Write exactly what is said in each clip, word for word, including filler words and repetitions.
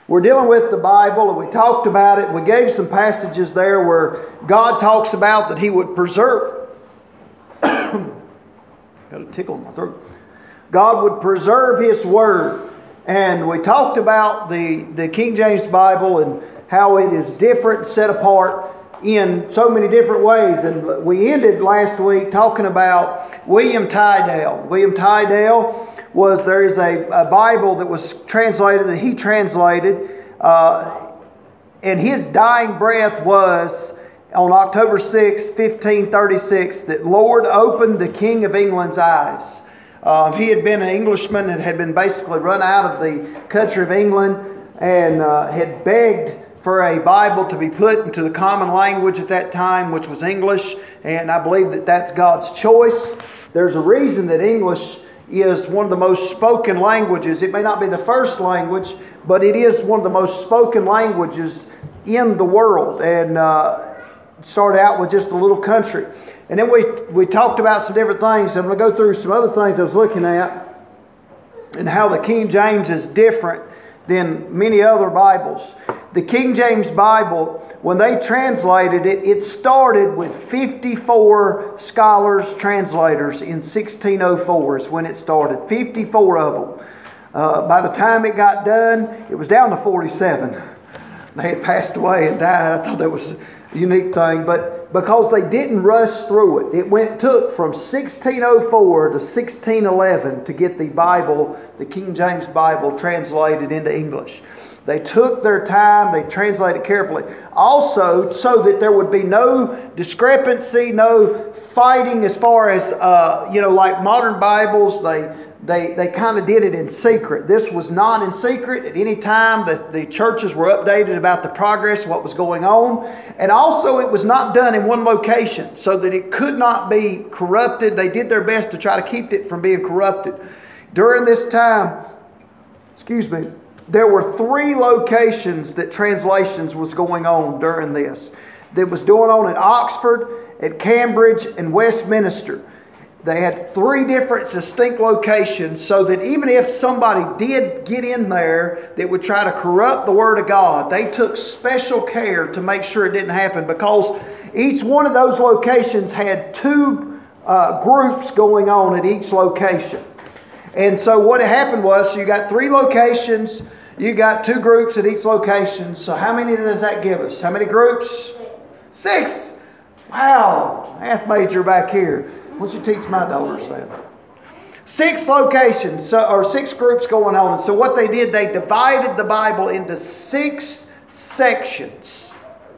We're dealing with the Bible, and we talked about it. We gave some passages there where God talks about that He would preserve. Got a tickle in my throat. God would preserve His Word. And we talked about the, the King James Bible and how it is different, set apart in so many different ways. And we ended last week talking about William Tyndale. William Tyndale was, there is a, a Bible that was translated, that he translated, uh, and his dying breath was on October sixth, fifteen thirty-six, that Lord opened the King of England's eyes. Uh, he had been an Englishman and had been basically run out of the country of England and uh, had begged for a Bible to be put into the common language at that time, which was English. And I believe that that's God's choice. There's a reason that English is one of the most spoken languages. It may not be the first language, but it is one of the most spoken languages in the world. And uh, started out with just a little country. And then we, we talked about some different things. I'm going to go through some other things I was looking at and how the King James is different than many other Bibles. The King James Bible, when they translated it, it started with fifty-four scholars, translators in sixteen oh four is when it started. fifty-four of them. Uh, by the time it got done, it was down to forty-seven. They had passed away and died. I thought that was a unique thing. But because they didn't rush through it, it went took from sixteen oh four to sixteen eleven to get the Bible, the King James Bible, translated into English. They took their time, they translated carefully. Also, so that there would be no discrepancy, no fighting as far as, uh, you know, like modern Bibles, they they they kind of did it in secret. This was not in secret. At any time, the, the churches were updated about the progress, what was going on. And also, it was not done in one location, so that it could not be corrupted. They did their best to try to keep it from being corrupted. During this time, excuse me, there were three locations that translations was going on during this. That was going on at Oxford, at Cambridge, and Westminster. They had three different distinct locations so that even if somebody did get in there that would try to corrupt the Word of God, they took special care to make sure it didn't happen, because each one of those locations had two uh, groups going on at each location. And so what happened was, so you got three locations, you got two groups at each location. So how many does that give us? How many groups? Six. Wow, math major back here. Why don't you teach my daughters that? Six locations, so, or six groups going on. And so what they did, they divided the Bible into six sections.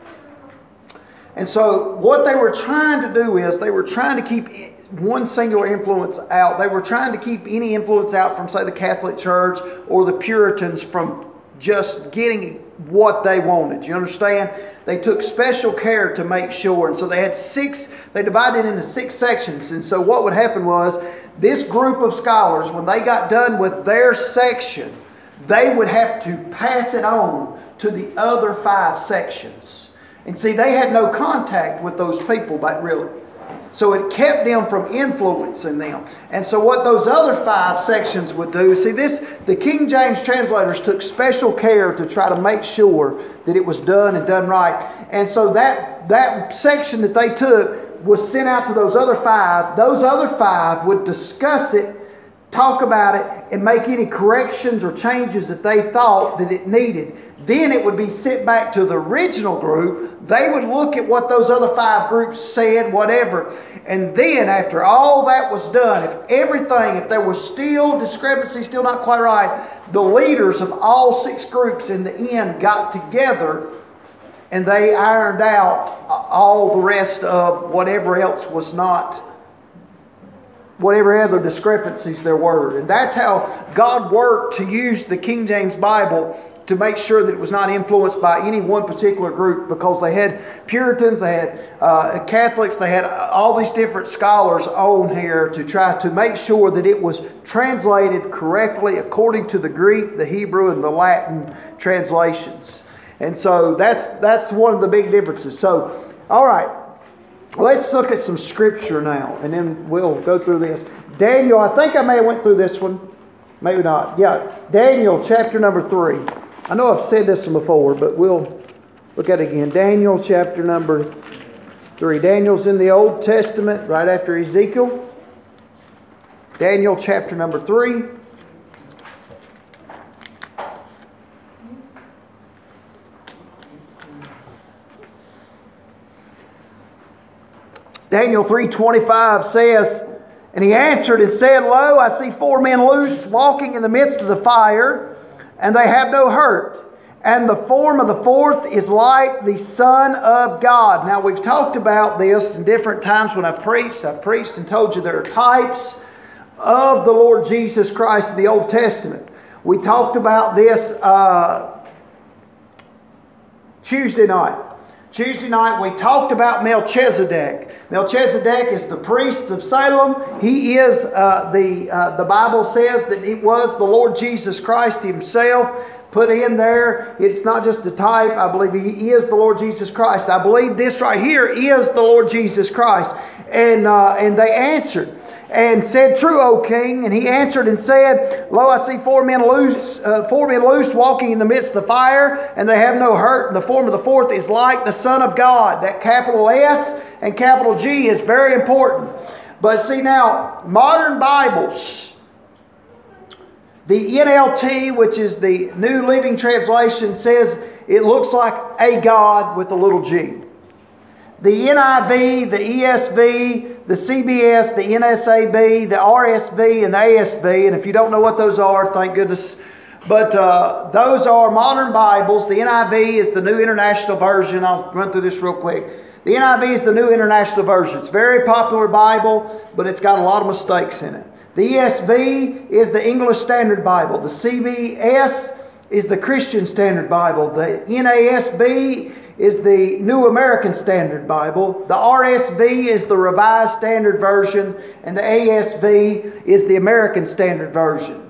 And so what they were trying to do is, they were trying to keep one singular influence out. They were trying to keep any influence out from, say, the Catholic Church or the Puritans from just getting what they wanted. You understand? They took special care to make sure. And so they had six, they divided into six sections. And so what would happen was, this group of scholars, when they got done with their section, they would have to pass it on to the other five sections. And see, they had no contact with those people, but really. So it kept them from influencing them. And so what those other five sections would do, see this, the King James translators took special care to try to make sure that it was done and done right. And so that, that section that they took was sent out to those other five. Those other five would discuss it, talk about it, and make any corrections or changes that they thought that it needed. Then it would be sent back to the original group. They would look at what those other five groups said, whatever. And then after all that was done, if everything, if there was still discrepancy, still not quite right, the leaders of all six groups in the end got together and they ironed out all the rest of whatever else was not, whatever other discrepancies there were. And that's how God worked to use the King James Bible to make sure that it was not influenced by any one particular group, because they had Puritans, they had uh, Catholics, they had all these different scholars on here to try to make sure that it was translated correctly according to the Greek, the Hebrew, and the Latin translations. And so that's that's one of the big differences. So, all right, let's look at some scripture now, and then we'll go through this. Daniel, I think I may have went through this one. Maybe not. Yeah, Daniel chapter number three. I know I've said this one before, but we'll look at it again. Daniel chapter number three. Daniel's in the Old Testament right after Ezekiel. Daniel chapter number three. Daniel three twenty-five says, "And he answered and said, Lo, I see four men loose walking in the midst of the fire, and they have no hurt. And the form of the fourth is like the Son of God." Now, we've talked about this in different times when I've preached. I've preached and told you there are types of the Lord Jesus Christ in the Old Testament. We talked about this uh, Tuesday night. Tuesday night we talked about Melchizedek. Melchizedek is the priest of Salem. He is, uh, the, uh, the Bible says that it was the Lord Jesus Christ Himself put in there. It's not just a type. I believe He is the Lord Jesus Christ. I believe this right here is the Lord Jesus Christ. And, uh, and they answered and said, "True, O King." And he answered and said, "Lo, I see four men loose, uh, four men loose walking in the midst of the fire, and they have no hurt. And the form of the fourth is like the Son of God." That capital S and capital G is very important. But see now, modern Bibles, the N L T, which is the New Living Translation, says it looks like a God with a little g. The N I V, the E S V, the C B S, the N S A B, the R S V, and the A S V. And if you don't know what those are, thank goodness. But uh, those are modern Bibles. The N I V is the New International Version. I'll run through this real quick. The N I V is the New International Version. It's a very popular Bible, but it's got a lot of mistakes in it. The E S V is the English Standard Bible. The C B S is the Christian Standard Bible. The N A S B is the New American Standard Bible. The R S V is the Revised Standard Version. And the A S V is the American Standard Version.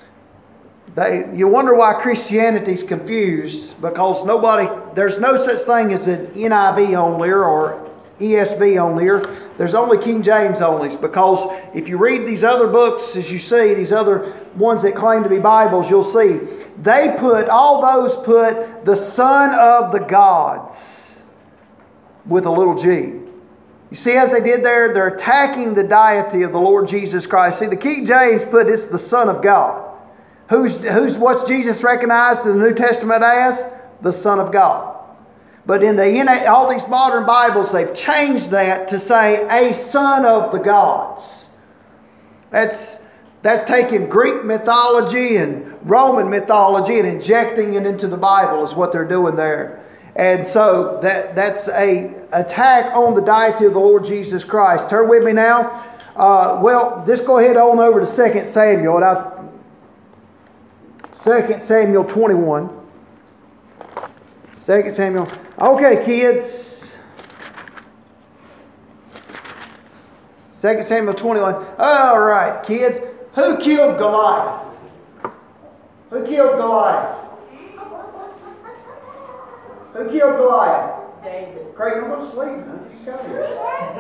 They, you wonder why Christianity is confused, because nobody, there's no such thing as an N I V only or E S V only. There's only King James onlys, because if you read these other books, as you see, these other ones that claim to be Bibles, you'll see they put, all those put the Son of the Gods with a little g. You see what they did there? They're attacking the deity of the Lord Jesus Christ. See, the King James put it's the Son of God. Who's, who's what's Jesus recognized in the New Testament as? The Son of God. But in the in all these modern Bibles, they've changed that to say a Son of the Gods. That's, that's taking Greek mythology and Roman mythology and injecting it into the Bible is what they're doing there. And so that, that's a attack on the deity of the Lord Jesus Christ. Turn with me now. Uh, well, just go ahead on over to Second Samuel. And I, Second Samuel twenty-one. Second Samuel. Okay, kids. Second Samuel twenty-one. All right, kids. Who killed Goliath? Who killed Goliath? Who killed Goliath? David. Craig, I'm going to sleep, man. You got here.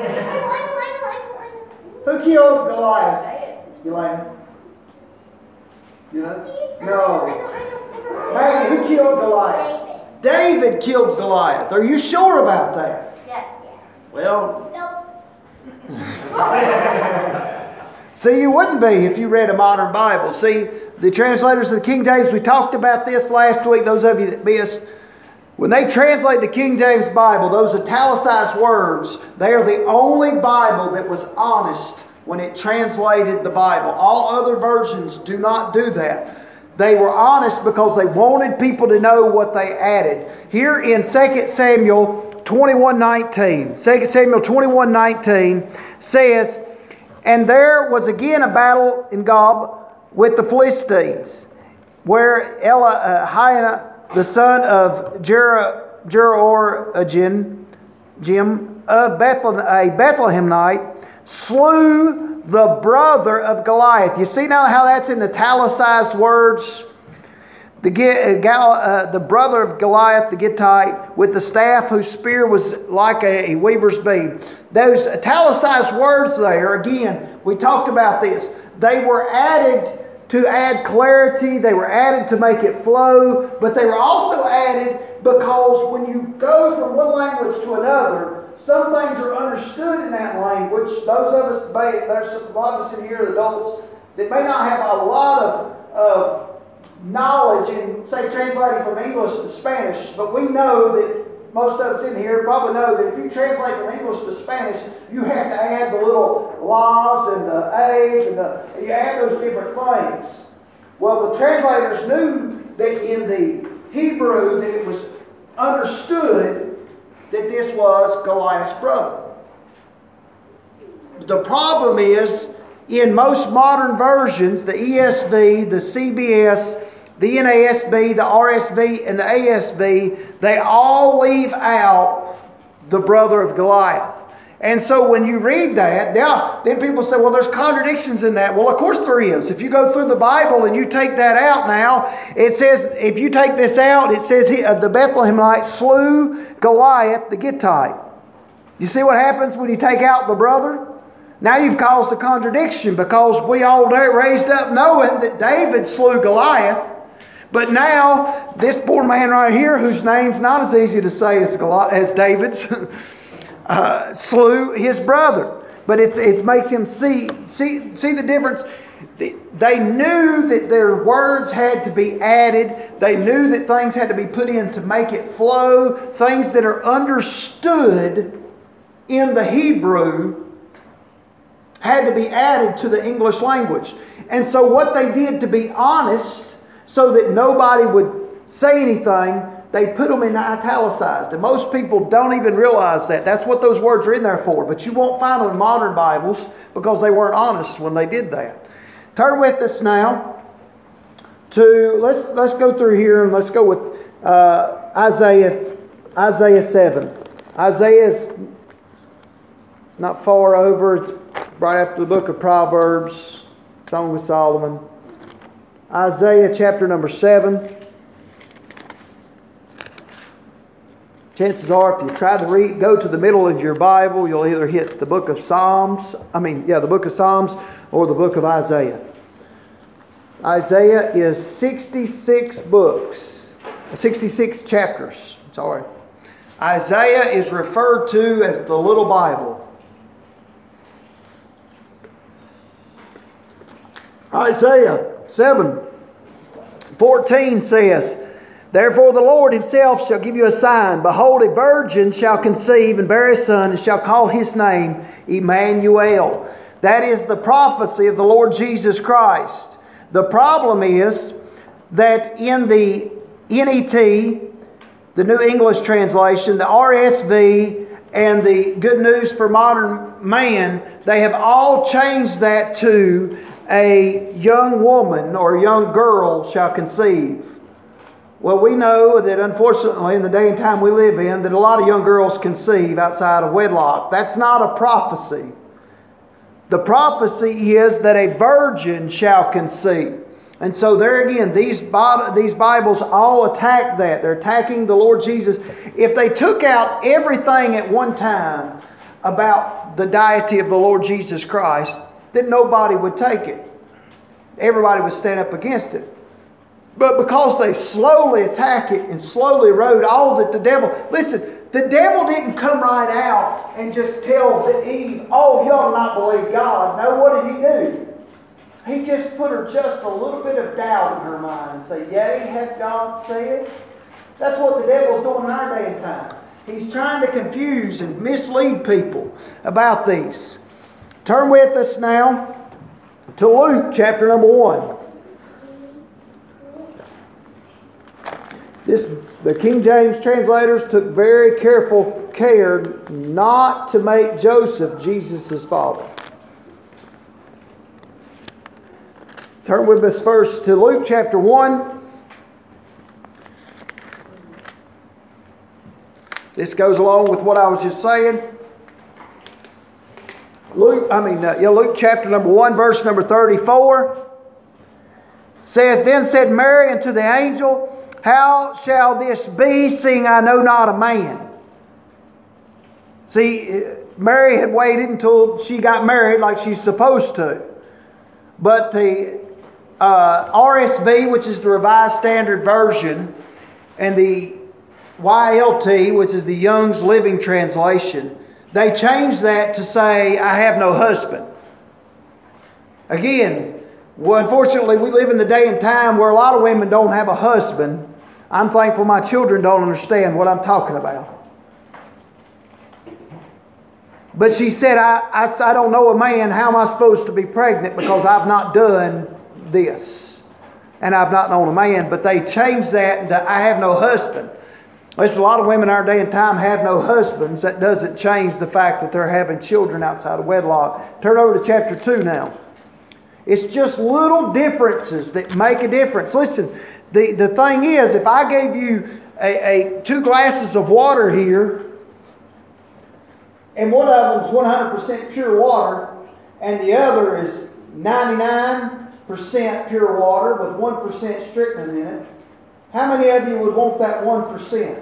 Who killed Goliath? Elaine? You know? No. Hey, who killed Goliath? David killed Goliath. Are you sure about that? Yes. Well, Nope. see, you wouldn't be if you read a modern Bible. See, the translators of the King James, we talked about this last week, those of you that missed. When they translate the King James Bible, those italicized words, they are the only Bible that was honest when it translated the Bible. All other versions do not do that. They were honest because they wanted people to know what they added. Here in Second Samuel twenty-one nineteen, Second Samuel twenty-one nineteen says, "And there was again a battle in Gob with the Philistines, where Eliahiah, the son of Jeroham, Jim of Bethlehem, a Bethlehemite, slew the brother of Goliath." You see now how that's in italicized words? The, uh, the brother of Goliath, the Gittite, with the staff whose spear was like a, a weaver's beam. Those italicized words there, again, we talked about this. They were added to add clarity. They were added to make it flow. But they were also added because when you go from one language to another, some things are understood in that language. Those of us, there's a lot of us in here, adults, that may not have a lot of, of knowledge in, say, translating from English to Spanish, but we know that most of us in here probably know that if you translate from English to Spanish, you have to add the little laws and the A's and, the, and you add those different things. Well, the translators knew that in the Hebrew that it was understood that this was Goliath's brother. The problem is, in most modern versions, the E S V, the C B S, the N A S B, the R S V, and the A S V, they all leave out the brother of Goliath. And so when you read that, now, then people say, well, there's contradictions in that. Well, of course there is. If you go through the Bible and you take that out now, it says, if you take this out, it says he, uh, the Bethlehemites slew Goliath the Gittite. You see what happens when you take out the brother? Now you've caused a contradiction, because we all raised up knowing that David slew Goliath. But now, this poor man right here, whose name's not as easy to say as, Goli- as David's, uh, slew his brother. But it's, it makes him see, see, see the difference. They knew that their words had to be added. They knew that things had to be put in to make it flow. Things that are understood in the Hebrew had to be added to the English language. And so what they did, to be honest, so that nobody would say anything, they put them in italicized. And most people don't even realize that. That's what those words are in there for. But you won't find them in modern Bibles because they weren't honest when they did that. Turn with us now to, let's let's go through here and let's go with uh, Isaiah, Isaiah seven. Isaiah's not far over. It's right after the book of Proverbs, Song of Solomon. Isaiah chapter number seven. Chances are, if you try to read, go to the middle of your Bible, you'll either hit the book of Psalms, I mean, yeah, the book of Psalms, or the book of Isaiah. Isaiah is sixty-six books, sixty-six chapters, sorry. Isaiah is referred to as the Little Bible. Isaiah seven fourteen says, therefore the Lord himself shall give you a sign. Behold, a virgin shall conceive and bear a son, and shall call his name Emmanuel. That is the prophecy of the Lord Jesus Christ. The problem is that in the N E T, the New English Translation, the R S V, and the Good News for Modern Man, they have all changed that to a young woman or a young girl shall conceive. Well, we know that unfortunately in the day and time we live in, that a lot of young girls conceive outside of wedlock. That's not a prophecy. The prophecy is that a virgin shall conceive. And so there again, these, these Bibles all attack that. They're attacking the Lord Jesus. If they took out everything at one time about the deity of the Lord Jesus Christ, then nobody would take it. Everybody would stand up against it. But because they slowly attack it and slowly wrote all that the devil... Listen, the devil didn't come right out and just tell the Eve, oh, y'all not believe God. No, what did he do? He just put her just a little bit of doubt in her mind and say, yea, hath God said? That's what the devil's doing in our day and time. He's trying to confuse and mislead people about these. Turn with us now to Luke chapter number one. This, the King James translators took very careful care not to make Joseph Jesus' father. Turn with us first to Luke chapter one. This goes along with what I was just saying. Luke, I mean, uh, yeah, Luke chapter number one, verse number thirty-four says, then said Mary unto the angel, how shall this be, seeing I know not a man? See, Mary had waited until she got married like she's supposed to. But the uh, R S V, which is the Revised Standard Version, and the Y L T, which is the Young's Living Translation, they changed that to say, I have no husband. Again, well, unfortunately, we live in the day and time where a lot of women don't have a husband. I'm thankful my children don't understand what I'm talking about. But she said, I, I, I don't know a man. How am I supposed to be pregnant? Because I've not done this. And I've not known a man. But they changed that to, I have no husband. There's a lot of women in our day and time have no husbands. That doesn't change the fact that they're having children outside of wedlock. Turn over to chapter two now. It's just little differences that make a difference. Listen, the, the thing is, if I gave you a, a two glasses of water here, and one of them is one hundred percent pure water, and the other is ninety-nine percent pure water with one percent strychnine in it, how many of you would want that one percent?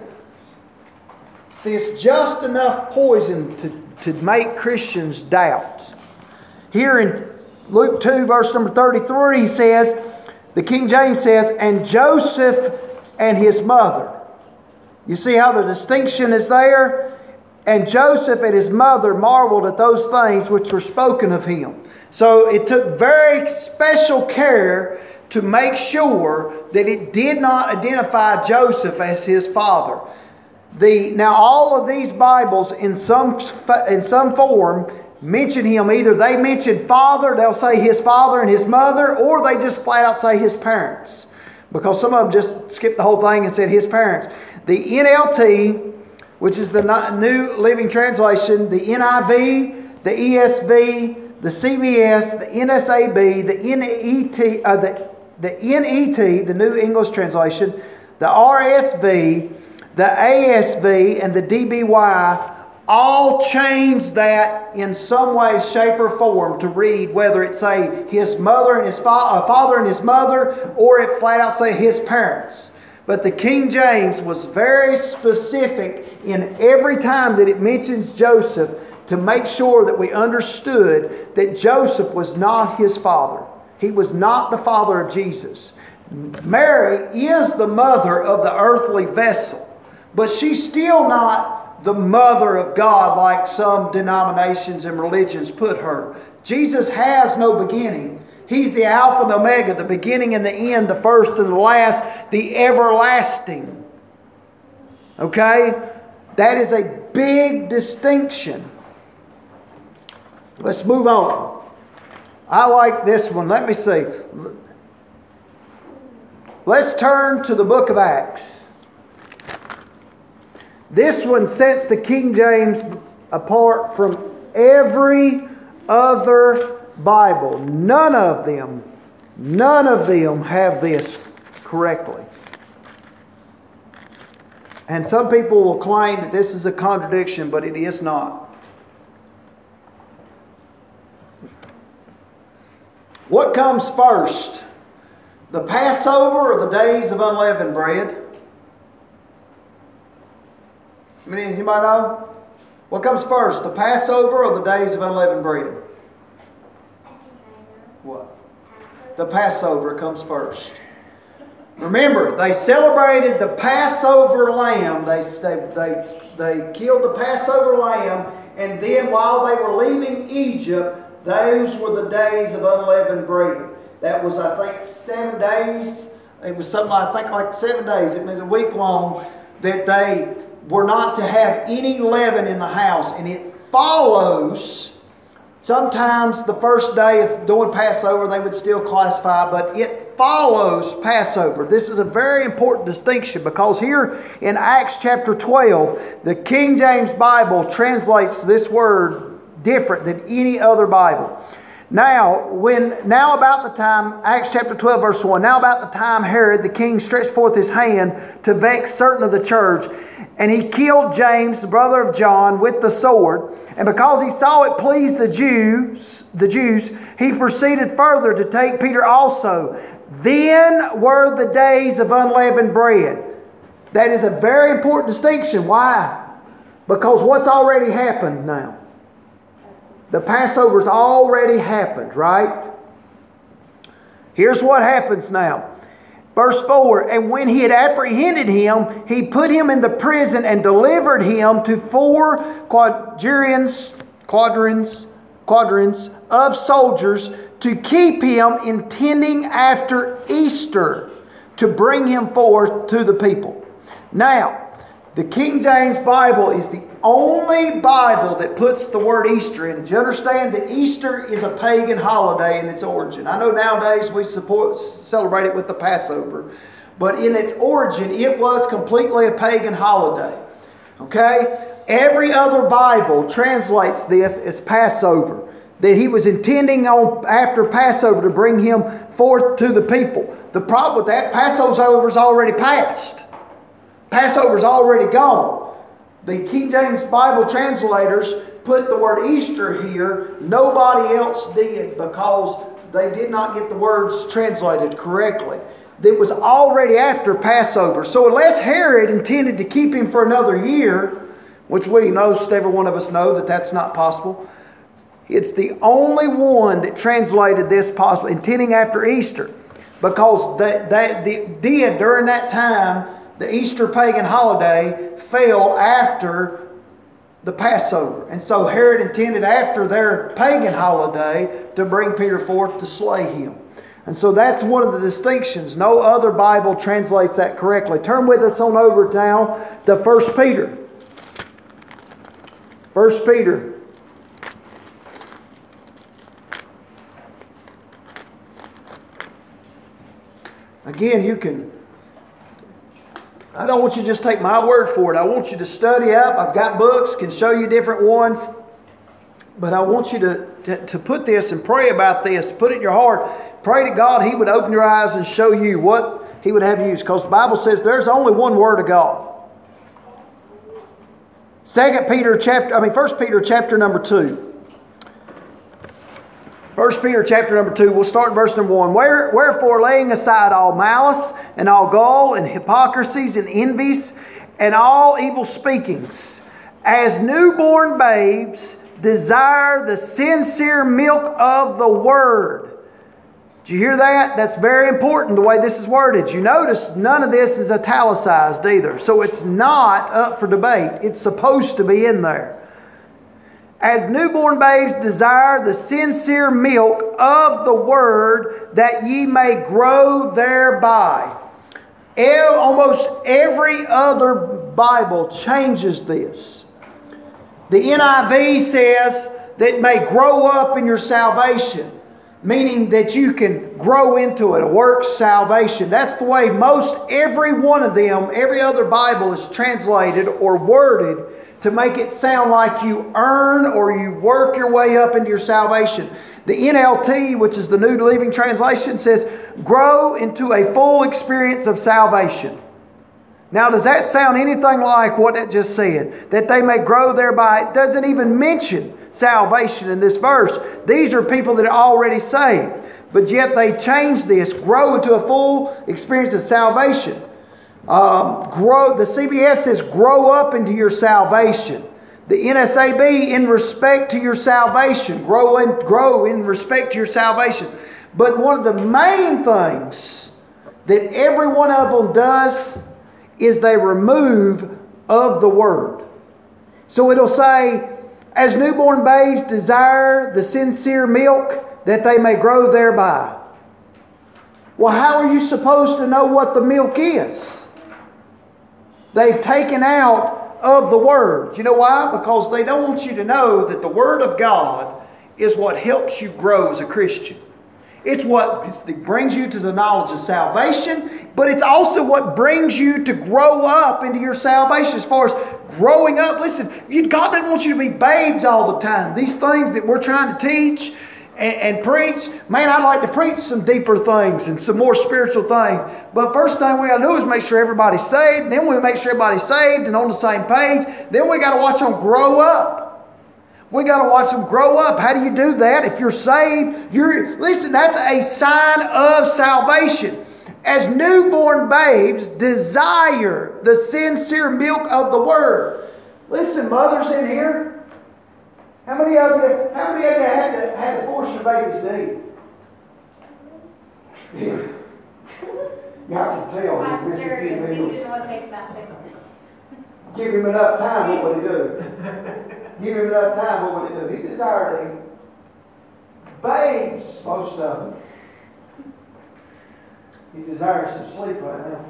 See, it's just enough poison to, to make Christians doubt. Here in Luke two, verse number thirty-three says, the King James says, and Joseph and his mother. You see how the distinction is there? And Joseph and his mother marveled at those things which were spoken of him. So it took very special care to make sure that it did not identify Joseph as his father. The, now all of these Bibles in some, in some form mention him. Either they mention father, they'll say his father and his mother, or they just flat out say his parents. Because some of them just skipped the whole thing and said his parents. The N L T, which is the New Living Translation, the N I V, the E S V, the C V S, the N S A B, the N E T, uh, the, the N E T, the New English Translation, the R S V, the A S V, and the D B Y all change that in some way, shape, or form to read whether it say his mother and his fa- uh, father and his mother, or it flat out say his parents. But the King James was very specific in every time that it mentions Joseph to make sure that we understood that Joseph was not his father. He was not the father of Jesus. Mary is the mother of the earthly vessel, but she's still not the mother of God like some denominations and religions put her. Jesus has no beginning. He's the Alpha and the Omega, the beginning and the end, the first and the last, the everlasting. Okay? That is a big distinction. Let's move on. I like this one. Let me see. Let's turn to the book of Acts. This one sets the King James apart from every other Bible. None of them, none of them have this correctly. And some people will claim that this is a contradiction, but it is not. What comes first? The Passover or the days of unleavened bread? I mean, does anybody know? What comes first? The Passover or the days of unleavened bread? What? The Passover comes first. Remember, they celebrated the Passover lamb. They, they, they, they killed the Passover lamb, and then while they were leaving Egypt, those were the days of unleavened bread. That was, I think, seven days. It was something, I think, like seven days. It was a week long that they were not to have any leaven in the house. And it follows, sometimes the first day of doing Passover they would still classify, but it follows Passover. This is a very important distinction because here in Acts chapter twelve, the King James Bible translates this word different than any other Bible. Now, when now about the time, Acts chapter twelve, verse one, now about the time Herod the king stretched forth his hand to vex certain of the church, and he killed James, the brother of John, with the sword. And because he saw it pleased the Jews, the Jews, he proceeded further to take Peter also. Then were the days of unleavened bread. That is a very important distinction. Why? Because what's already happened now? The Passover's already happened, right? Here's what happens now. Verse four, and when he had apprehended him, he put him in the prison and delivered him to four quadrants, quadrants, quadrants of soldiers to keep him, intending after Easter to bring him forth to the people. Now, the King James Bible is the only Bible that puts the word Easter in. Did you understand that Easter is a pagan holiday in its origin? I know nowadays we support, celebrate it with the Passover, but in its origin it was completely a pagan holiday. Okay? Every other Bible translates this as Passover, that he was intending on after Passover to bring him forth to the people. The problem with that, Passover's already passed. Passover's already gone. The King James Bible translators put the word Easter here. Nobody else did, because they did not get the words translated correctly. It was already after Passover. So unless Herod intended to keep him for another year, which we most every one of us know that that's not possible, it's the only one that translated this possible, intending after Easter, because that that did during that time. The Easter pagan holiday fell after the Passover. And so Herod intended after their pagan holiday to bring Peter forth to slay him. And so that's one of the distinctions. No other Bible translates that correctly. Turn with us on over now to First Peter. First Peter. Again, you can... I don't want you to just take my word for it. I want you to study up. I've got books, can show you different ones. But I want you to, to, to put this and pray about this. Put it in your heart. Pray to God He would open your eyes and show you what He would have you use. Because the Bible says there's only one Word of God. Second Peter chapter, I mean First Peter chapter number two. First Peter chapter number two, we'll start in verse number one. Where, Wherefore, laying aside all malice and all gall and hypocrisies and envies and all evil speakings, as newborn babes desire the sincere milk of the Word. Did you hear that? That's very important the way this is worded. You notice none of this is italicized either. So it's not up for debate. It's supposed to be in there. As newborn babes desire the sincere milk of the Word, that ye may grow thereby. Almost every other Bible changes this. The N I V says that may grow up in your salvation, meaning that you can grow into it, a works salvation. That's the way most every one of them, every other Bible is translated or worded to make it sound like you earn or you work your way up into your salvation. The N L T, which is the New Living Translation, says, grow into a full experience of salvation. Now, does that sound anything like what it just said? That they may grow thereby. It doesn't even mention salvation in this verse. These are people that are already saved. But yet they change this, grow into a full experience of salvation. Um, grow. The C B S says grow up into your salvation. The N S A B, in respect to your salvation. Grow and grow in respect to your salvation. But one of the main things that every one of them does is they remove of the Word. So it'll say, as newborn babes desire the sincere milk, that they may grow thereby. Well, how are you supposed to know what the milk is? They've taken out of the Word. You know why? Because they don't want you to know that the Word of God is what helps you grow as a Christian. It's what brings you to the knowledge of salvation, but it's also what brings you to grow up into your salvation. As far as growing up, listen, God doesn't want you to be babes all the time. These things that we're trying to teach and, and preach, man, I'd like to preach some deeper things and some more spiritual things. But first thing we got to do is make sure everybody's saved. And then we make sure everybody's saved and on the same page. Then we got to watch them grow up. We got to watch them grow up. How do you do that? If you're saved, you're, listen, that's a sign of salvation. As newborn babes desire the sincere milk of the Word. Listen, mothers in here, how many of you, how many of you had to, had to force your babies to eat? Yeah. Yeah, I can tell My he's missing a few sister, he meals. didn't want to take that pickle. Give him enough time, what would he do? Give him enough time, what would he do? He desired a babes, most of them. He desires some sleep right now.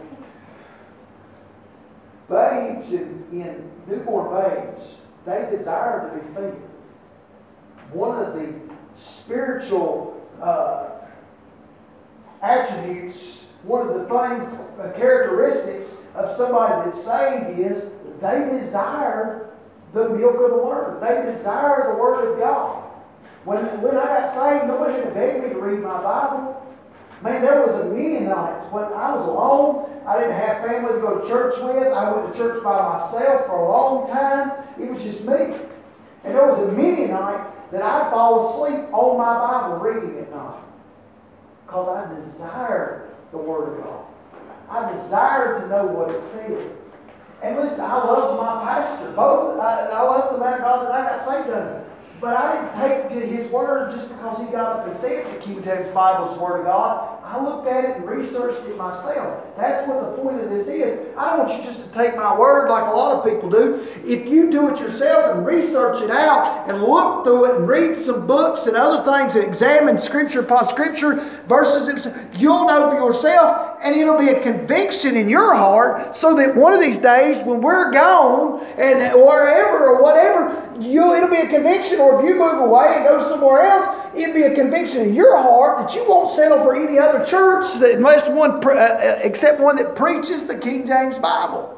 Babes, in, in newborn babes, they desire to be fed. One of the spiritual uh, attributes, one of the things, uh, characteristics of somebody that's saved is they desire the milk of the Word. They desire the Word of God. When, when I got saved, nobody had to beg me to read my Bible. Man, there was a many nights when I was alone. I didn't have family to go to church with. I went to church by myself for a long time. It was just me. And there was a many nights that I'd fall asleep on my Bible reading at night. Because I desired the Word of God. I desired to know what it said. And listen, I love my pastor. Both, I, I love the man of God that I got saved under. But I didn't take to his word just because he got up and said the King James Bible is the Word of God. I looked at it and researched it myself. That's what the point of this is. I don't want you just to take my word like a lot of people do. If you do it yourself and research it out and look through it and read some books and other things and examine Scripture upon Scripture, verses, you'll know for yourself, and it'll be a conviction in your heart so that one of these days when we're gone and wherever or whatever, you it'll be a conviction. Or if you move away and go somewhere else, it'll be a conviction in your heart that you won't settle for any other church that, unless one, uh, except one that preaches the King James Bible.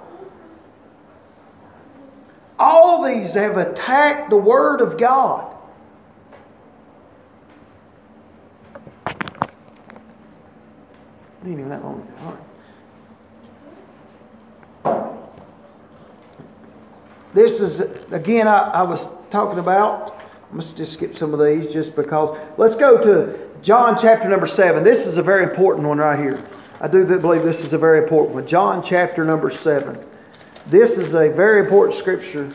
All these have attacked the Word of God. Ain't even that long. All right. This is, again, I, I was talking about, let's just skip some of these just because. Let's go to John chapter number seven. This is a very important one right here. I do believe this is a very important one. John chapter number seven. This is a very important scripture.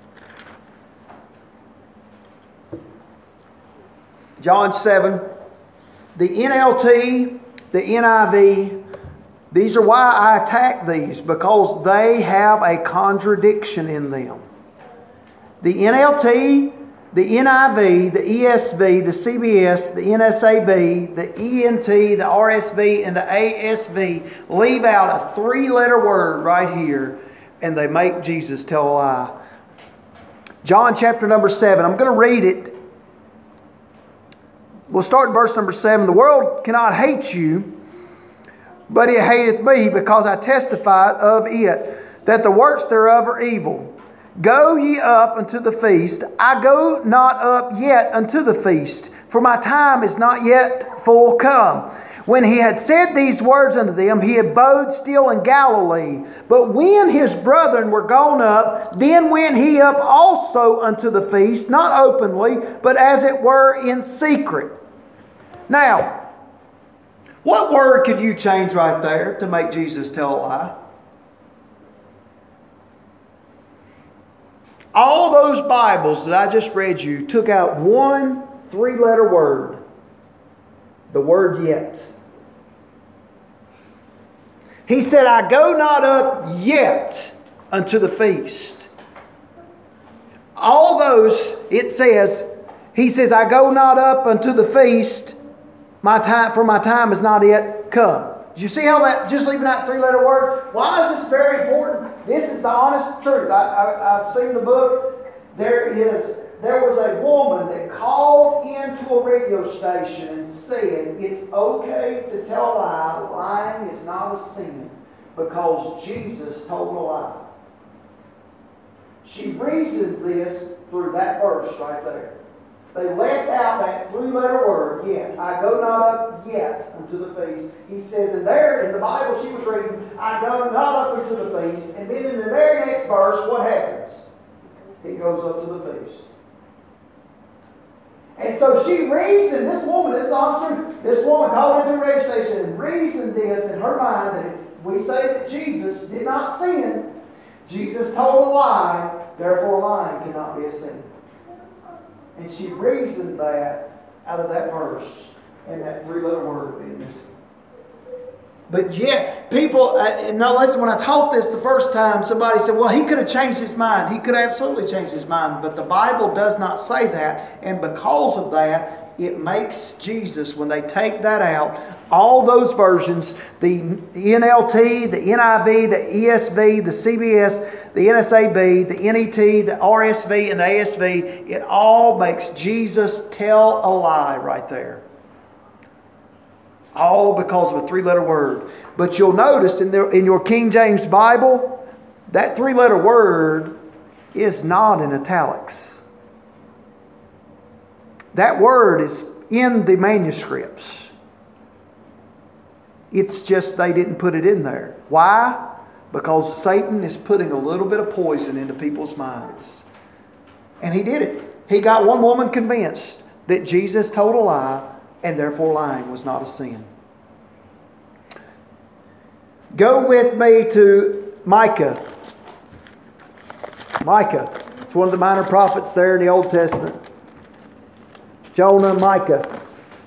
John seven. The N L T, the N I V, these are why I attack these, because they have a contradiction in them. The N L T, the N I V, the E S V, the C B S, the N S A B, the E N T, the R S V, and the A S V leave out a three-letter word right here, and they make Jesus tell a lie. John chapter number seven. I'm going to read it. We'll start in verse number seven. The world cannot hate you, but it hateth me, because I testify of it, that the works thereof are evil. Go ye up unto the feast. I go not up yet unto the feast, for my time is not yet full come. When he had said these words unto them, he abode still in Galilee. But when his brethren were gone up, then went he up also unto the feast, not openly, but as it were in secret. Now, what word could you change right there to make Jesus tell a lie? All those Bibles that I just read you took out one three-letter word. The word yet. He said, I go not up yet unto the feast. All those, it says, he says, I go not up unto the feast, my time, for my time is not yet come. Do you see how that, just leaving that three-letter word? Why is this very important? This is the honest truth. I, I, I've seen the book. There is, there was a woman that called into a radio station and said, it's okay to tell a lie. Lying is not a sin because Jesus told a lie. She reasoned this through that verse right there. They left out that three-letter word, yet. I go not up yet unto the feast. He says, and there in the Bible she was reading, I go not up unto the feast. And then in the very next verse, what happens? He goes up to the feast. And so she reasoned, this woman, this honest truth, this woman called into the radio station and reasoned this in her mind that it's, we say that Jesus did not sin. Jesus told a lie, therefore lying cannot be a sin. And she reasoned that out of that verse and that three-letter word being missing. But yet, people, uh, now listen, when I taught this the first time, somebody said, well, he could have changed his mind. He could absolutely change his mind. But the Bible does not say that. And because of that, it makes Jesus, when they take that out, all those versions, the N L T, the N I V, the E S V, the C B S, the N S A B, the N E T, the R S V, and the A S V, it all makes Jesus tell a lie right there. All because of a three-letter word. But you'll notice in, the, in your King James Bible, that three-letter word is not in italics. That word is in the manuscripts. It's just they didn't put it in there. Why? Because Satan is putting a little bit of poison into people's minds. And he did it. He got one woman convinced that Jesus told a lie, and therefore lying was not a sin. Go with me to Micah. Micah. It's one of the minor prophets there in the Old Testament. Jonah, Micah.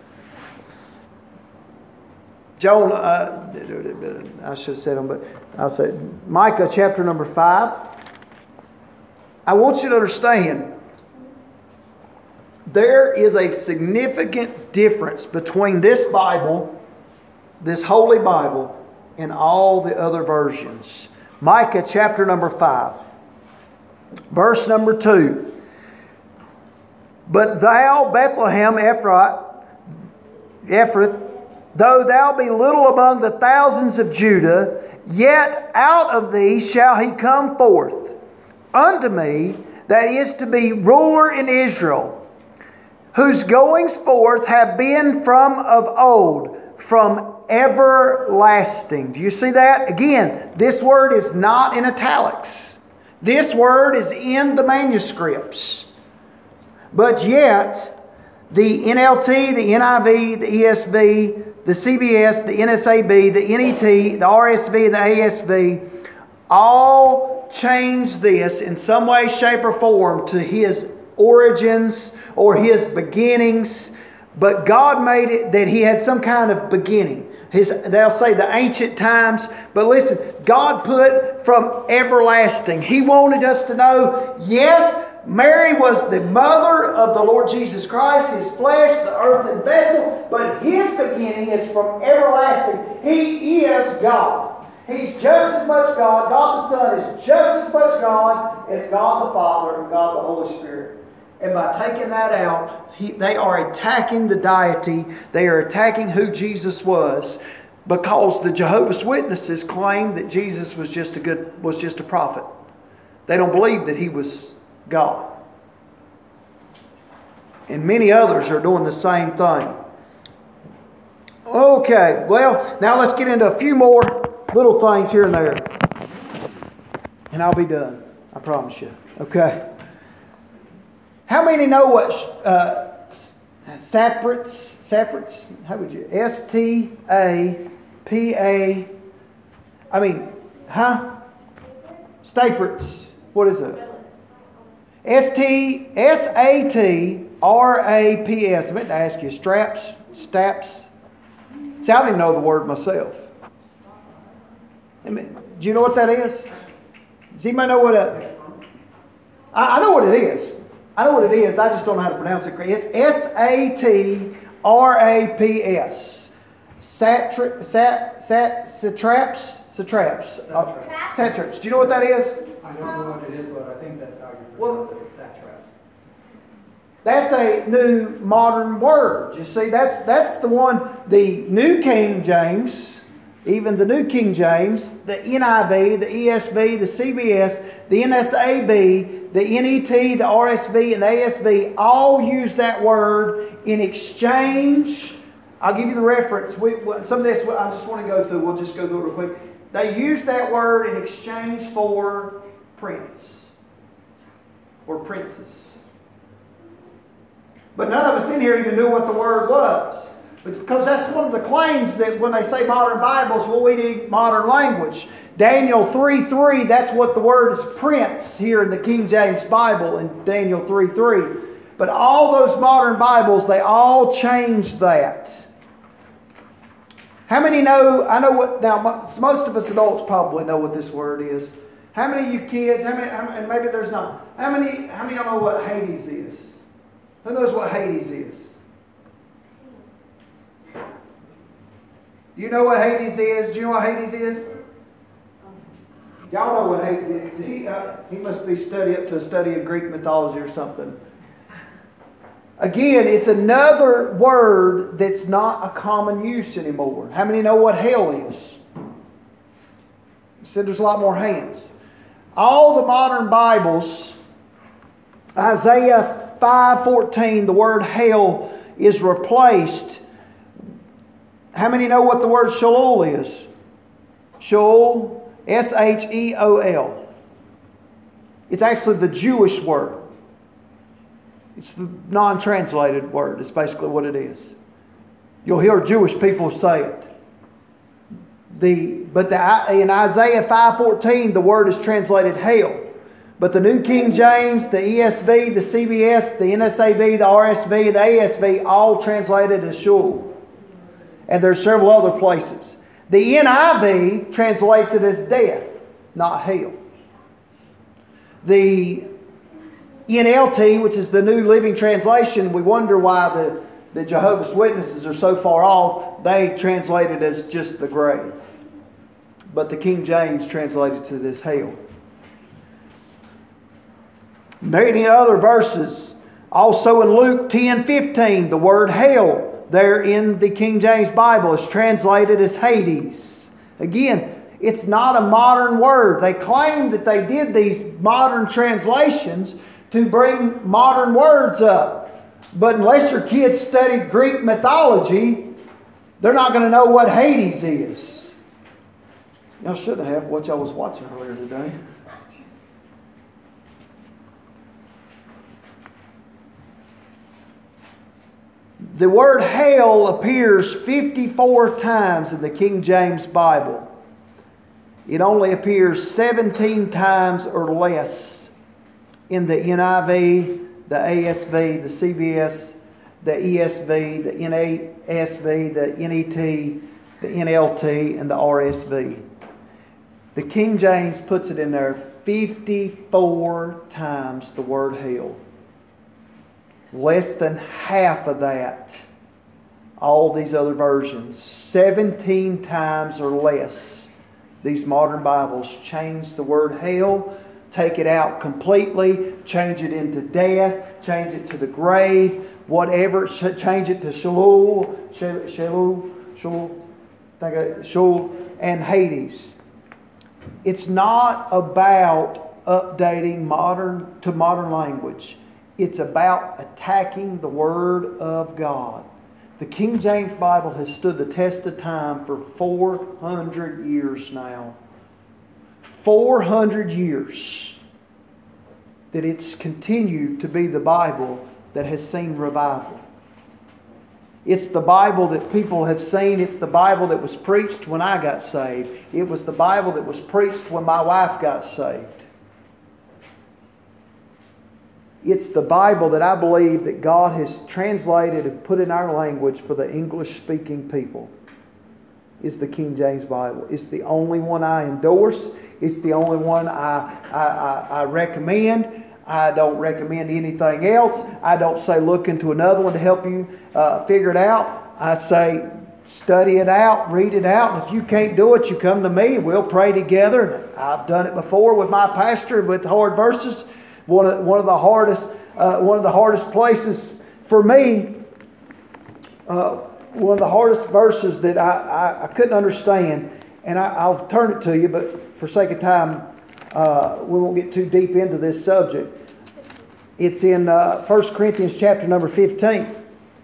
Jonah, uh, I should have said them, but I'll say Micah chapter number five. I want you to understand, there is a significant difference between this Bible, this Holy Bible, and all the other versions. Micah chapter number five, verse number two. But thou, Bethlehem Ephrath, Ephrath, though thou be little among the thousands of Judah, yet out of thee shall he come forth unto me, that is to be ruler in Israel, whose goings forth have been from of old, from everlasting. Do you see that? Again, this word is not in italics. This word is in the manuscripts. But yet, the N L T, the N I V, the E S V, the C B S, the N S A B, the N E T, the R S V, the A S V, all change this in some way, shape, or form to His origins or His beginnings. But God made it that He had some kind of beginning. His, they'll say the ancient times. But listen, God put from everlasting. He wanted us to know, yes, Mary was the mother of the Lord Jesus Christ, His flesh, the earthen vessel, but His beginning is from everlasting. He is God. He's just as much God. God the Son is just as much God as God the Father and God the Holy Spirit. And by taking that out, he, they are attacking the deity. They are attacking who Jesus was, because the Jehovah's Witnesses claim that Jesus was just a good was just a prophet. They don't believe that He was God. And many others are doing the same thing. Okay, well, now let's get into a few more little things here and there. And I'll be done. I promise you. Okay. How many know what uh, saprats, saprats, how would you, S T A P A, I mean, huh? Staprats. What is it? S T S A T R A P S. I meant to ask you, straps, staps. See, I don't even know the word myself. I mean, do you know what that is? Does anybody know what a... I, I know what it is. I know what it is. I just don't know how to pronounce it correctly. It's S A T R A P S. Satra, sat, sat, satraps? Satraps. Uh, satraps. Do you know what that is? I don't know what it is, but I think that's how you Well, pronounce it. Satraps. That's a new modern word. You see, that's that's the one, the New King James, even the New King James, the N I V, the E S V, the C B S, the N S A B, the N E T, the R S V, and the A S V all use that word in exchange. I'll give you the reference. We, some of this I just want to go through. We'll just go through it real quick. They use that word in exchange for prince or princess. But none of us in here even knew what the word was. Because that's one of the claims that when they say modern Bibles, well, we need modern language. Daniel three three, that's what the word is, prince, here in the King James Bible in Daniel three three. But all those modern Bibles, they all change that. How many know, I know what, now mo- most of us adults probably know what this word is. How many of you kids, how many, how- and maybe there's not, how many, how many of you know what Hades is? Who knows what Hades is? Do you know what Hades is? Do you know what Hades is? Y'all know what Hades is. He, uh, he must be study up to a study of Greek mythology or something. Again, it's another word that's not a common use anymore. How many know what hell is? He said there's a lot more hands. All the modern Bibles, Isaiah five fourteen, the word hell is replaced. How many know what the word Sheol is? Sheol, S H E O L. It's actually the Jewish word. It's the non-translated word. It's basically what it is. You'll hear Jewish people say it. The, but the, in Isaiah five fourteen, the word is translated hell. But the New King James, the E S V, the C B S, the N S A B, the R S V, the A S V, all translated as Sheol. And there's several other places. The N I V translates it as death, not hell. The N L T, which is the New Living Translation, we wonder why the, the Jehovah's Witnesses are so far off. They translate it as just the grave. But the King James translates it as hell. Many other verses. Also in Luke ten fifteen, the word hell there in the King James Bible is translated as Hades. Again, it's not a modern word. They claim that they did these modern translations to bring modern words up. But unless your kids studied Greek mythology, they're not going to know what Hades is. Y'all should have what y'all was watching earlier today. The word hell appears fifty-four times in the King James Bible. It only appears seventeen times or less in the N I V, the A S V, the C B S, the E S V, the N A S V, the N E T, the N L T, and the R S V. The King James puts it in there fifty-four times the word hell. Less than half of that, all these other versions, seventeen times or less, these modern Bibles change the word hell, take it out completely, change it into death, change it to the grave, whatever, change it to Sheol, Sheol, Sheol, Sheol, and Hades. It's not about updating modern to modern language. It's about attacking the Word of God. The King James Bible has stood the test of time for four hundred years now. four hundred years that it's continued to be the Bible that has seen revival. It's the Bible that people have seen. It's the Bible that was preached when I got saved. It was the Bible that was preached when my wife got saved. It's the Bible that I believe that God has translated and put in our language for the English-speaking people. Is the King James Bible. It's the only one I endorse. It's the only one I, I, I, I recommend. I don't recommend anything else. I don't say look into another one to help you uh, figure it out. I say study it out, read it out. And if you can't do it, you come to me and we'll pray together. I've done it before with my pastor with hard verses. One of, one of the hardest uh, one of the hardest places for me, uh, one of the hardest verses that I, I, I couldn't understand, and I, I'll turn it to you, but for sake of time, uh, we won't get too deep into this subject. It's in uh, First Corinthians chapter number fifteen.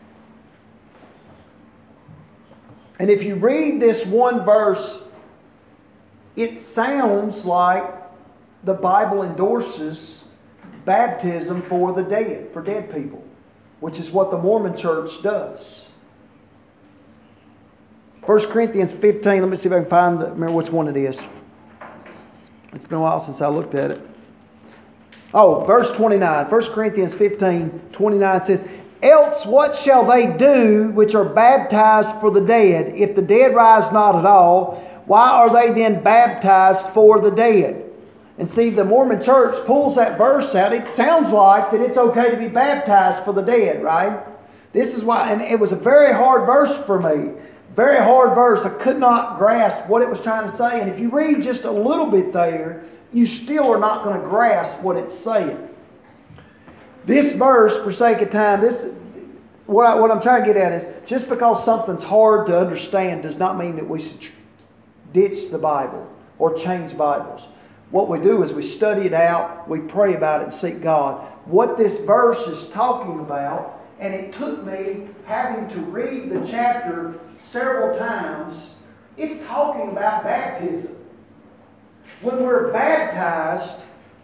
And if you read this one verse, it sounds like the Bible endorses baptism for the dead, for dead people, which is what the Mormon church does. First Corinthians fifteen, let me see if I can find, the, remember which one it is. It's been a while since I looked at it. Oh, verse twenty-nine. First Corinthians fifteen, twenty-nine says, Else what shall they do which are baptized for the dead? If the dead rise not at all, why are they then baptized for the dead? And see, the Mormon church pulls that verse out. It sounds like that it's okay to be baptized for the dead, right? This is why, and it was a very hard verse for me. Very hard verse. I could not grasp what it was trying to say. And if you read just a little bit there, you still are not going to grasp what it's saying. This verse, for sake of time, this what, I, what I'm trying to get at is, just because something's hard to understand does not mean that we should ditch the Bible or change Bibles. What we do is we study it out, we pray about it and seek God. What this verse is talking about, and it took me having to read the chapter several times, it's talking about baptism. When we're baptized,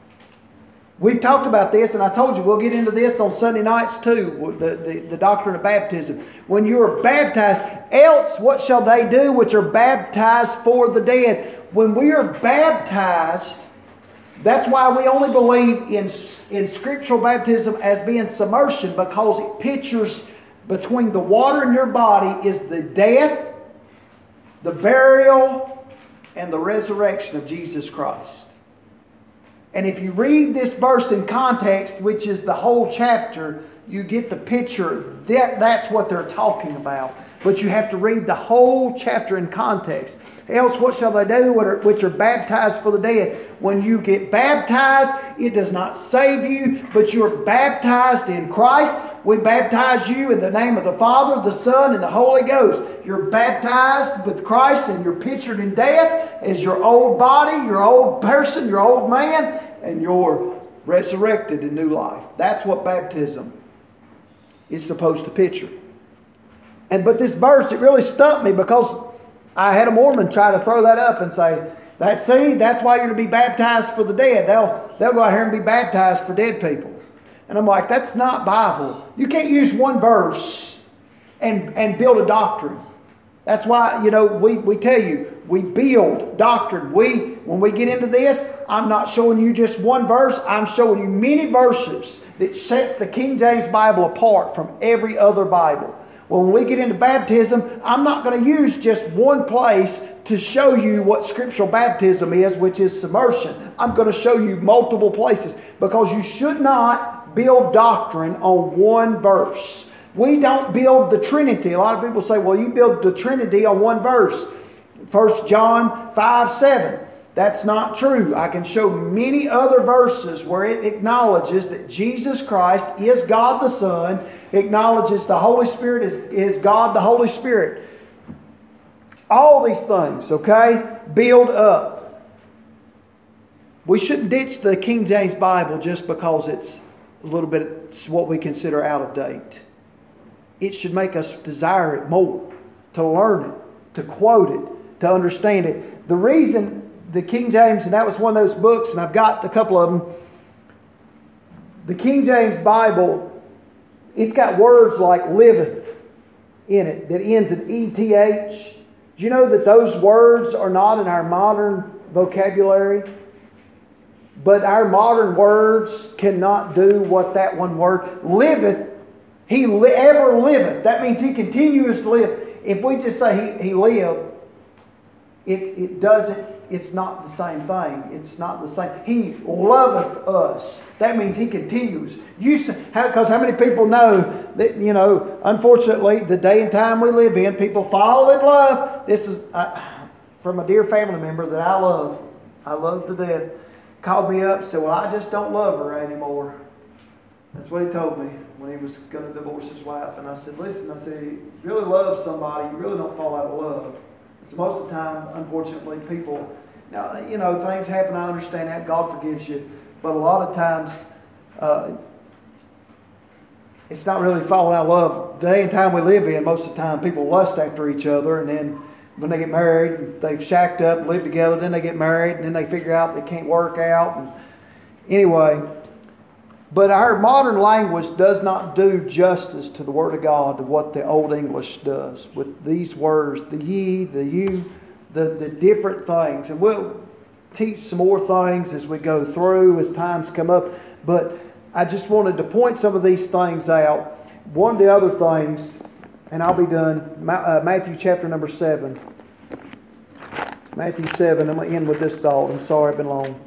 we've talked about this, and I told you we'll get into this on Sunday nights too, the, the, the doctrine of baptism. When you are baptized, else what shall they do which are baptized for the dead? When we are baptized, that's why we only believe in, in scriptural baptism as being submersion, because it pictures between the water in your body is the death, the burial, and the resurrection of Jesus Christ. And if you read this verse in context, which is the whole chapter, you get the picture. That, that's what they're talking about. But you have to read the whole chapter in context. Else what shall they do which are baptized for the dead? When you get baptized, it does not save you, but you're baptized in Christ. We baptize you in the name of the Father, the Son, and the Holy Ghost. You're baptized with Christ, and you're pictured in death as your old body, your old person, your old man, and you're resurrected in new life. That's what baptism is supposed to picture. And but this verse, it really stumped me, because I had a Mormon try to throw that up and say, "That see, that's why you're to be baptized for the dead. They'll they'll go out here and be baptized for dead people." And I'm like, that's not Bible. You can't use one verse and, and build a doctrine. That's why, you know, we, we tell you, we build doctrine. We, when we get into this, I'm not showing you just one verse. I'm showing you many verses that sets the King James Bible apart from every other Bible. Well, when we get into baptism, I'm not going to use just one place to show you what scriptural baptism is, which is submersion. I'm going to show you multiple places, because you should not build doctrine on one verse. We don't build the Trinity. A lot of people say, well, you build the Trinity on one verse. First John five seven. That's not true. I can show many other verses where it acknowledges that Jesus Christ is God the Son, acknowledges the Holy Spirit is, is God the Holy Spirit. All these things, okay, build up. We shouldn't ditch the King James Bible just because it's a little bit, it's what we consider out of date. It should make us desire it more, to learn it, to quote it, to understand it. The reason the King James, and that was one of those books, and I've got a couple of them. The King James Bible, it's got words like liveth in it that ends in E T H. Do you know that those words are not in our modern vocabulary? But our modern words cannot do what that one word liveth. He li- ever liveth. That means He continues to live. If we just say He, he lived, it, it doesn't, it's not the same thing. It's not the same. He loveth us. That means He continues. You Because how, how many people know that, you know, unfortunately, the day and time we live in, people fall in love. This is uh, from a dear family member that I love. I love to death. Called me up and said, well, I just don't love her anymore. That's what he told me when he was going to divorce his wife. And I said, listen, I said, you really love somebody, you really don't fall out of love. So most of the time, unfortunately, people, now, you know, things happen, I understand that, God forgives you. But a lot of times, uh, it's not really falling out of love. The day and time we live in, most of the time, people lust after each other, and then when they get married, they've shacked up, lived together, then they get married, and then they figure out they can't work out. And anyway, but our modern language does not do justice to the Word of God, to what the Old English does with these words, the ye, the you, the, the different things. And we'll teach some more things as we go through, as times come up. But I just wanted to point some of these things out. one of the other things, and I'll be done, Ma- uh, Matthew chapter number seven. Matthew seven, I'm going to end with this thought. I'm sorry I've been long.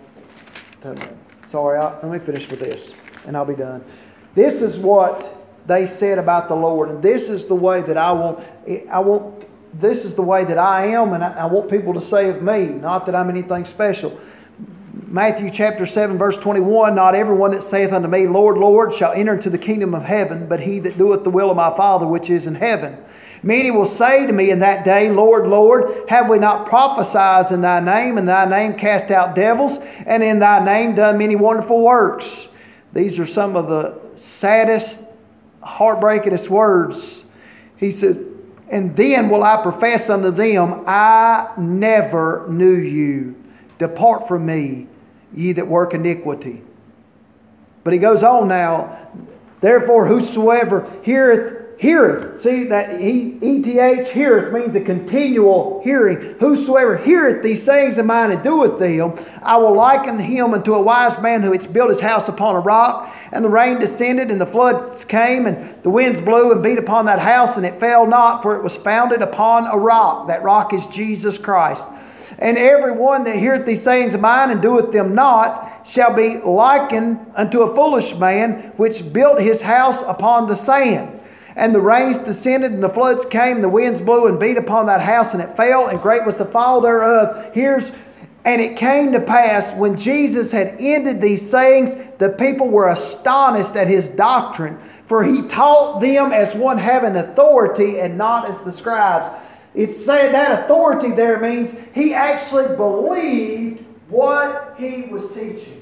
Sorry, I'll, let me finish with this, and I'll be done. This is what they said about the Lord, and this is the way that I want, I want, this is the way that I am, and I, I want people to say of me, not that I'm anything special. Matthew chapter seven, verse twenty-one, not everyone that saith unto me, Lord, Lord, shall enter into the kingdom of heaven, but he that doeth the will of my Father which is in heaven. Many will say to me in that day, Lord, Lord, have we not prophesied in thy name, and thy name cast out devils, and in thy name done many wonderful works? These are some of the saddest, heartbreakingest words. He said, and then will I profess unto them, I never knew you. Depart from me, ye that work iniquity. But he goes on now, therefore whosoever heareth, heareth. See, that he, E T H, heareth, means a continual hearing. Whosoever heareth these sayings of mine and doeth them, I will liken him unto a wise man who had built his house upon a rock. And the rain descended, and the floods came, and the winds blew and beat upon that house, and it fell not, for it was founded upon a rock. That rock is Jesus Christ. And every one that heareth these sayings of mine and doeth them not shall be likened unto a foolish man which built his house upon the sand. And the rains descended, and the floods came, and the winds blew and beat upon that house, and it fell, and great was the fall thereof. Here's, and it came to pass, when Jesus had ended these sayings, the people were astonished at his doctrine, for he taught them as one having authority, and not as the scribes. It's said that authority there means he actually believed what he was teaching.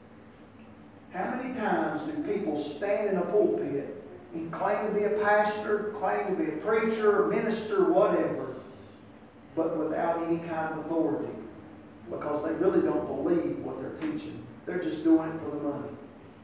How many times do people stand in a pulpit and claim to be a pastor, claim to be a preacher, minister, whatever, but without any kind of authority? Because they really don't believe what they're teaching. They're just doing it for the money.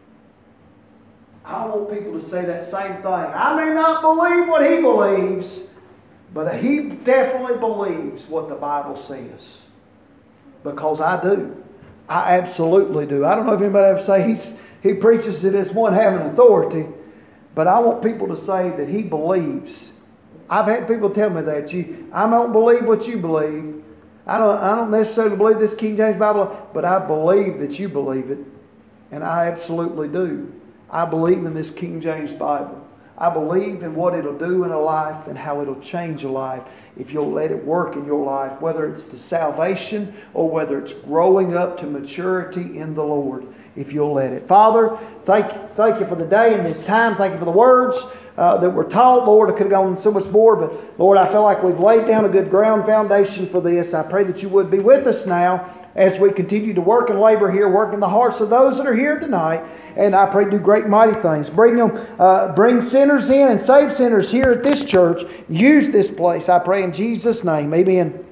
I want people to say that same thing. I may not believe what he believes, but he definitely believes what the Bible says. Because I do. I absolutely do. I don't know if anybody ever say he's, he preaches it as one having authority, but I want people to say that he believes. I've had people tell me that. You, I don't believe what you believe. I don't, I don't necessarily believe this King James Bible, but I believe that you believe it. And I absolutely do. I believe in this King James Bible. I believe in what it'll do in a life and how it'll change a life if you'll let it work in your life, whether it's the salvation or whether it's growing up to maturity in the Lord, if you'll let it. Father, thank you, thank you for the day and this time. Thank you for the words uh, that were taught. Lord, I could have gone so much more, but Lord, I feel like we've laid down a good ground foundation for this. I pray that you would be with us now as we continue to work and labor here, work in the hearts of those that are here tonight. And I pray do great mighty things. Bring them, uh, bring sinners in and save sinners here at this church. Use this place. I pray in Jesus' name. Amen.